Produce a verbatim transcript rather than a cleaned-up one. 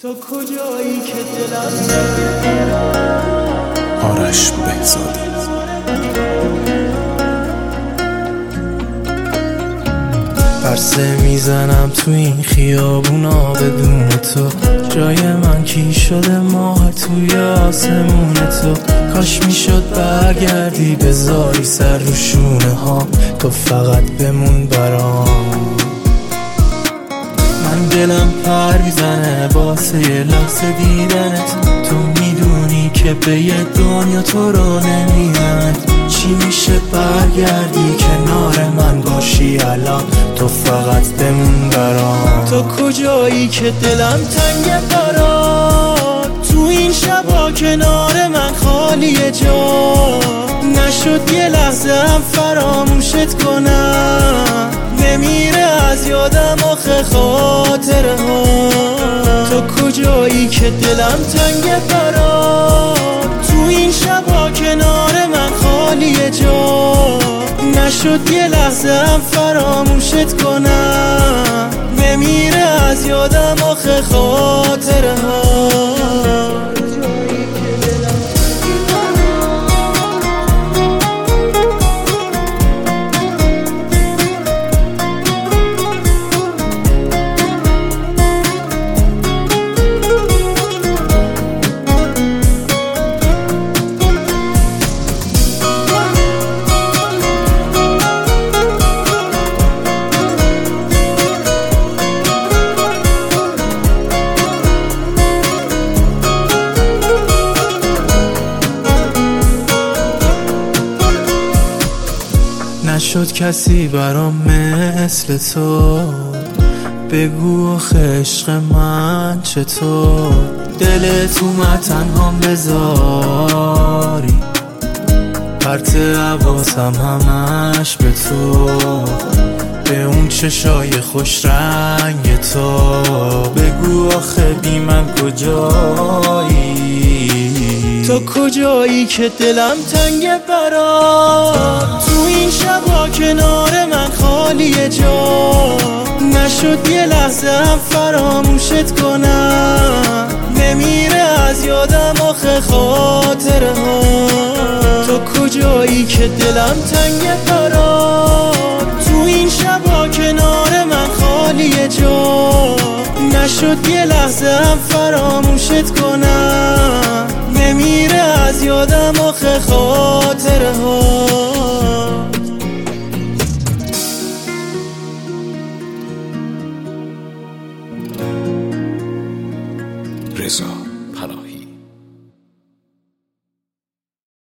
تو کجایی که دلم آرش بهزادی. پرسه میزنم تو این خیابونا بدون تو، جای من کی شده ماه توی آسمون تو. کاش میشد برگردی بذاری سر رو شونه ها، تو فقط بمون برام. من دلم پر میزنه واسه یه لحظه دیدنت، تو میدونی که به یه دنیا تو رو نمیدن. چی میشه برگردی کنار من باشی الان، تو فقط بمون برام. تو کجایی که دلم تنگه برات، تو این شبا کنار من خالیه جا. نشد یه لحظه هم فراموشت کنم، نمیره از یادم آخه خاطره ها. تو کجایی که دلم تنگه برات، تو این شبا کنار من خالیه جا. نشد یه لحظه هم فراموشت کنم، نمیره از یادم آخه خاطره ها. نشد کسی برام مثل تو، بگو آخه عشق من چطور. دلت اومد تنهام بذاری، پرت حواسم همش به تو، به اون چشای خوش رنگ تو. بگو آخه بی من کجایی، تو کجایی که دلم تنگه برات، تو این شبا کنار من خالیه جا. نشد یه لحظه هم فراموشت کنم، نمیره از یادم آخه خاطره ها. تو کجایی که دلم تنگه برات، تو این شبا کنار من خالیه جا. نشد یه لحظه هم فراموشت کنم، نمیره از یادم آخه خاطره ها. رضا